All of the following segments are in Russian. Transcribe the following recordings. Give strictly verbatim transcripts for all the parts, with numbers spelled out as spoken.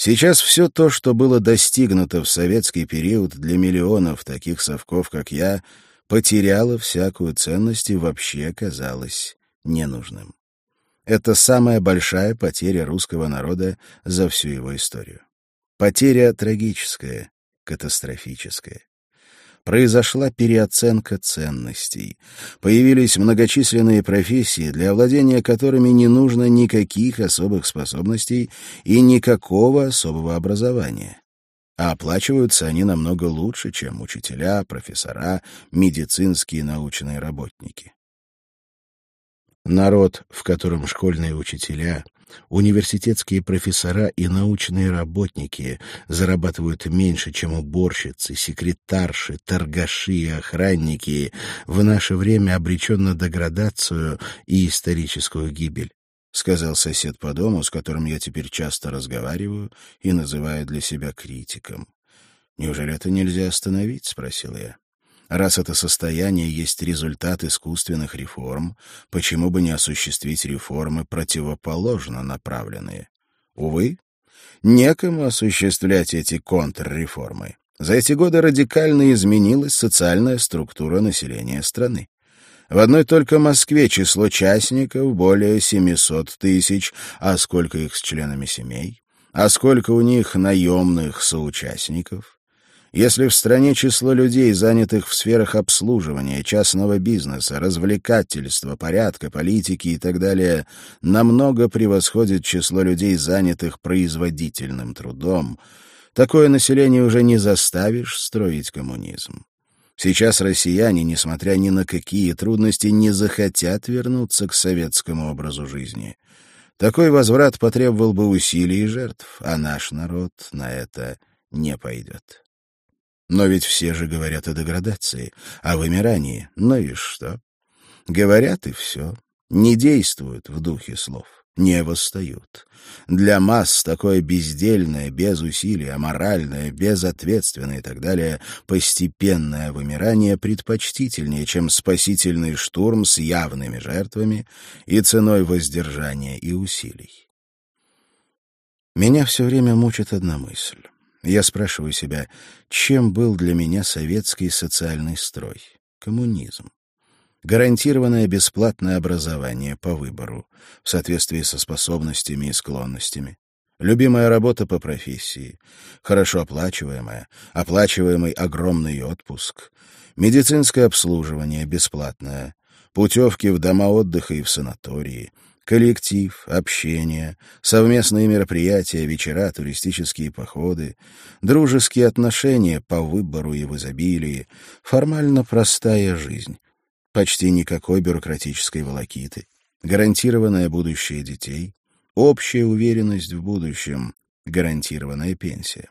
Сейчас все то, что было достигнуто в советский период для миллионов таких совков, как я, потеряло всякую ценность и вообще оказалось ненужным. Это самая большая потеря русского народа за всю его историю. Потеря трагическая, катастрофическая. Произошла переоценка ценностей. Появились многочисленные профессии, для овладения которыми не нужно никаких особых способностей и никакого особого образования. А оплачиваются они намного лучше, чем учителя, профессора, медицинские и научные работники. Народ, в котором школьные учителя, университетские профессора и научные работники зарабатывают меньше, чем уборщицы, секретарши, торгаши и охранники, в наше время обречен на деградацию и историческую гибель, — сказал сосед по дому, с которым я теперь часто разговариваю и называю для себя критиком. — Неужели это нельзя остановить? — спросил я. Раз это состояние есть результат искусственных реформ, почему бы не осуществить реформы противоположно направленные? Увы, некому осуществлять эти контрреформы. За эти годы радикально изменилась социальная структура населения страны. В одной только Москве число частников более семисот тысяч, а сколько их с членами семей? А сколько у них наемных соучастников? Если в стране число людей, занятых в сферах обслуживания, частного бизнеса, развлекательства, порядка, политики и так далее, намного превосходит число людей, занятых производительным трудом, такое население уже не заставишь строить коммунизм. Сейчас россияне, несмотря ни на какие трудности, не захотят вернуться к советскому образу жизни. Такой возврат потребовал бы усилий и жертв, а наш народ на это не пойдет. Но ведь все же говорят о деградации, о вымирании. Ну и что? Говорят и все. Не действуют в духе слов, не восстают. Для масс такое бездельное, без усилий, аморальное, безответственное и так далее постепенное вымирание предпочтительнее, чем спасительный штурм с явными жертвами и ценой воздержания и усилий. Меня все время мучит одна мысль. Я спрашиваю себя, чем был для меня советский социальный строй? Коммунизм. Гарантированное бесплатное образование по выбору, в соответствии со способностями и склонностями. Любимая работа по профессии, хорошо оплачиваемая, оплачиваемый огромный отпуск, медицинское обслуживание бесплатное, путевки в дома отдыха и в санатории, коллектив, общение, совместные мероприятия, вечера, туристические походы, дружеские отношения по выбору и в изобилии, формально простая жизнь, почти никакой бюрократической волокиты, гарантированное будущее детей, общая уверенность в будущем, гарантированная пенсия.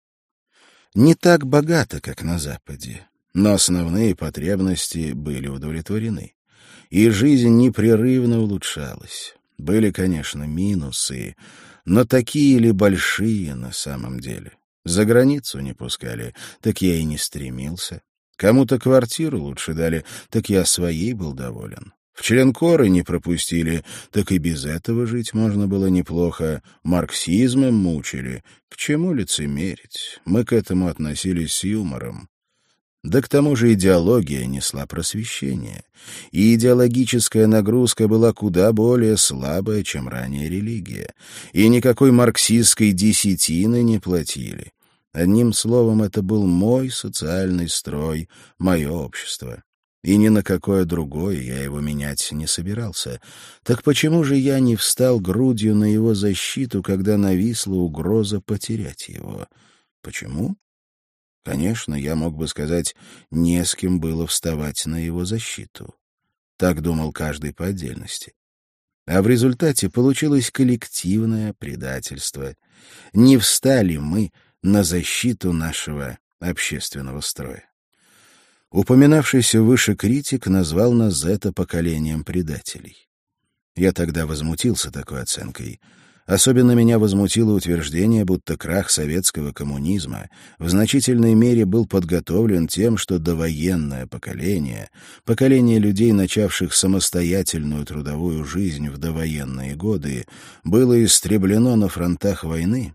Не так богато, как на Западе, но основные потребности были удовлетворены. И жизнь непрерывно улучшалась. Были, конечно, минусы, но такие ли большие на самом деле? За границу не пускали, так я и не стремился. Кому-то квартиру лучше дали, так я своей был доволен. В членкоры не пропустили, так и без этого жить можно было неплохо. Марксизмом мучили. К чему лицемерить? Мы к этому относились с юмором. Да к тому же идеология несла просвещение, и идеологическая нагрузка была куда более слабая, чем ранее религия, и никакой марксистской десятины не платили. Одним словом, это был мой социальный строй, мое общество. И ни на какое другое я его менять не собирался. Так почему же я не встал грудью на его защиту, когда нависла угроза потерять его? Почему? Конечно, я мог бы сказать, не с кем было вставать на его защиту. Так думал каждый по отдельности. А в результате получилось коллективное предательство. Не встали мы на защиту нашего общественного строя. Упоминавшийся выше критик назвал нас за это поколением предателей. Я тогда возмутился такой оценкой. Особенно меня возмутило утверждение, будто крах советского коммунизма в значительной мере был подготовлен тем, что довоенное поколение, поколение людей, начавших самостоятельную трудовую жизнь в довоенные годы, было истреблено на фронтах войны,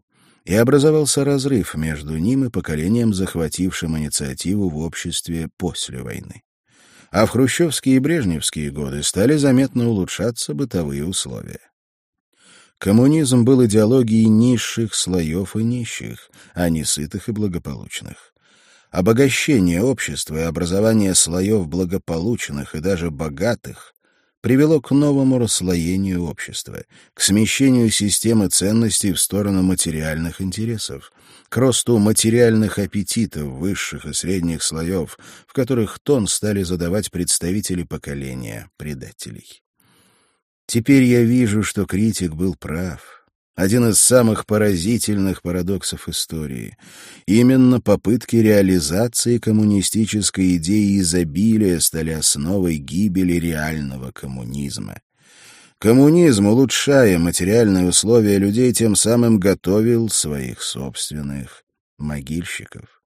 и образовался разрыв между ним и поколением, захватившим инициативу в обществе после войны. А в хрущевские и брежневские годы стали заметно улучшаться бытовые условия. Коммунизм был идеологией низших слоев и нищих, а не сытых и благополучных. Обогащение общества и образование слоев благополучных и даже богатых привело к новому расслоению общества, к смещению системы ценностей в сторону материальных интересов, к росту материальных аппетитов высших и средних слоев, в которых тон стали задавать представители поколения предателей. Теперь я вижу, что критик был прав. Один из самых поразительных парадоксов истории. Именно попытки реализации коммунистической идеи изобилия стали основой гибели реального коммунизма. Коммунизм, улучшая материальные условия людей, тем самым готовил своих собственных могильщиков.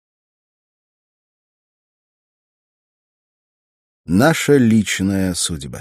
Наша личная судьба.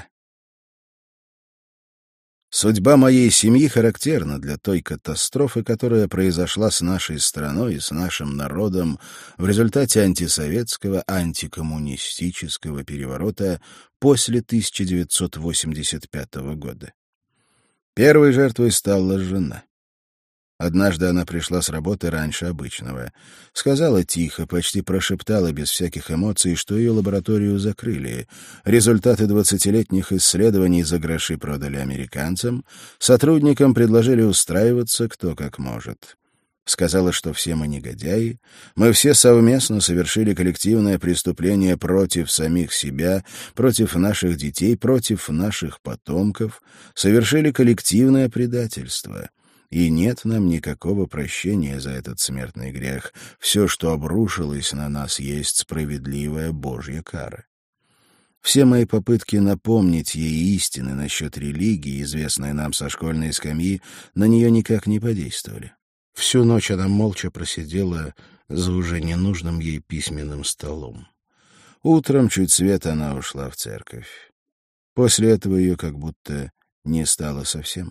Судьба моей семьи характерна для той катастрофы, которая произошла с нашей страной и с нашим народом в результате антисоветского, антикоммунистического переворота после тысяча девятьсот восемьдесят пятого года. Первой жертвой стала жена. Однажды она пришла с работы раньше обычного. Сказала тихо, почти прошептала без всяких эмоций, что ее лабораторию закрыли. Результаты двадцатилетних исследований за гроши продали американцам. Сотрудникам предложили устраиваться кто как может. Сказала, что все мы негодяи. Мы все совместно совершили коллективное преступление против самих себя, против наших детей, против наших потомков. Совершили коллективное предательство. И нет нам никакого прощения за этот смертный грех. Все, что обрушилось на нас, есть справедливая Божья кара. Все мои попытки напомнить ей истины насчет религии, известные нам со школьной скамьи, на нее никак не подействовали. Всю ночь она молча просидела за уже ненужным ей письменным столом. Утром чуть свет она ушла в церковь. После этого ее как будто не стало совсем.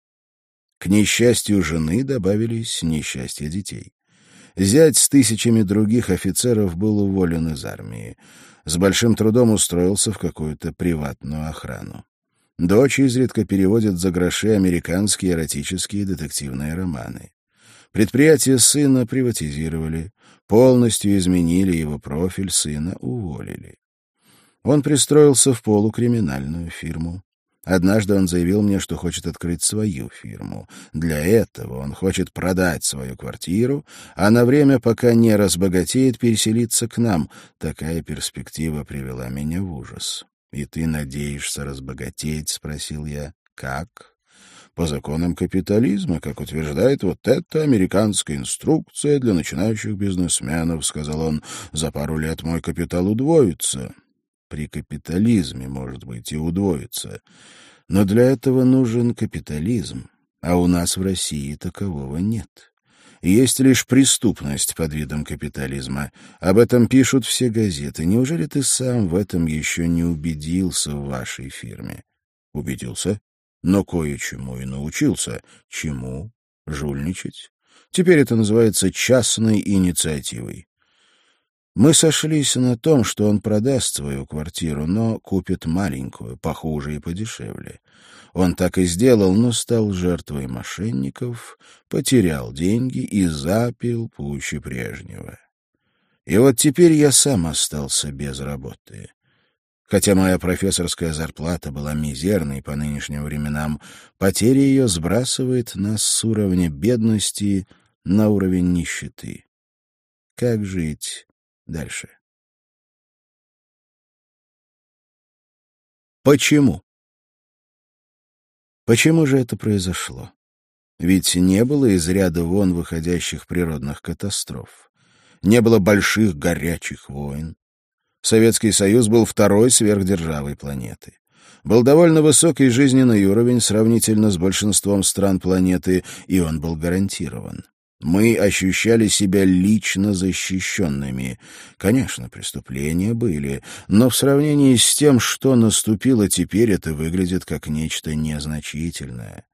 К несчастью жены добавились несчастья детей. Зять с тысячами других офицеров был уволен из армии. С большим трудом устроился в какую-то приватную охрану. Дочь изредка переводит за гроши американские эротические детективные романы. Предприятие сына приватизировали, полностью изменили его профиль, сына уволили. Он пристроился в полукриминальную фирму. Однажды он заявил мне, что хочет открыть свою фирму. Для этого он хочет продать свою квартиру, а на время, пока не разбогатеет, переселиться к нам. Такая перспектива привела меня в ужас. «И ты надеешься разбогатеть?» — спросил я. «Как?» «По законам капитализма, как утверждает вот эта американская инструкция для начинающих бизнесменов», — сказал он. «За пару лет мой капитал удвоится». При капитализме, может быть, и удвоится. Но для этого нужен капитализм, а у нас в России такового нет. Есть лишь преступность под видом капитализма. Об этом пишут все газеты. Неужели ты сам в этом еще не убедился в вашей фирме? Убедился, но кое-чему и научился. Чему? Жульничать. Теперь это называется частной инициативой. Мы сошлись на том, что он продаст свою квартиру, но купит маленькую, похуже и подешевле. Он так и сделал, но стал жертвой мошенников, потерял деньги и запил пуще прежнего. И вот теперь я сам остался без работы. Хотя моя профессорская зарплата была мизерной по нынешним временам, потеря ее сбрасывает нас с уровня бедности на уровень нищеты. Как жить дальше? Почему? Почему же это произошло? Ведь не было из ряда вон выходящих природных катастроф. Не было больших горячих войн. Советский Союз был второй сверхдержавой планеты. Был довольно высокий жизненный уровень сравнительно с большинством стран планеты, и он был гарантирован. Мы ощущали себя лично защищенными. Конечно, преступления были, но в сравнении с тем, что наступило теперь, это выглядит как нечто незначительное.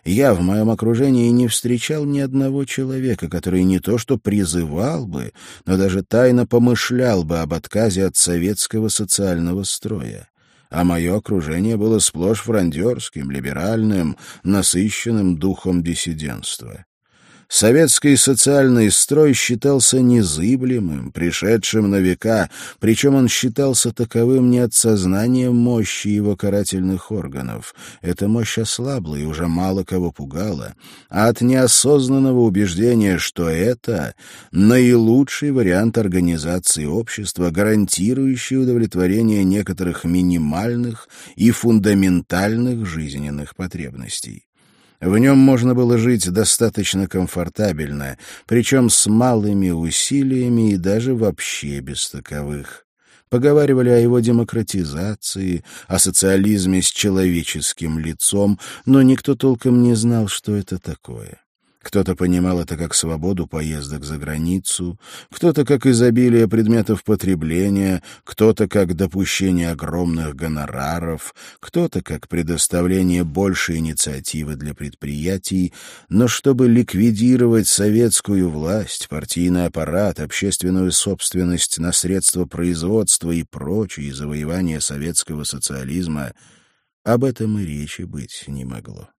Я в моем окружении не встречал ни одного человека, который не то что призывал бы, но даже тайно помышлял бы об отказе от советского социального строя. А мое окружение было сплошь фрондерским, либеральным, насыщенным духом диссидентства. Советский социальный строй считался незыблемым, пришедшим на века, причем он считался таковым не от сознания мощи его карательных органов. Эта мощь ослабла и уже мало кого пугала, а от неосознанного убеждения, что это наилучший вариант организации общества, гарантирующий удовлетворение некоторых минимальных и фундаментальных жизненных потребностей. В нем можно было жить достаточно комфортабельно, причем с малыми усилиями и даже вообще без таковых. Поговаривали о его демократизации, о социализме с человеческим лицом, но никто толком не знал, что это такое. Кто-то понимал это как свободу поездок за границу, кто-то как изобилие предметов потребления, кто-то как допущение огромных гонораров, кто-то как предоставление большей инициативы для предприятий, но чтобы ликвидировать советскую власть, партийный аппарат, общественную собственность на средства производства и прочие завоевания советского социализма, об этом и речи быть не могло.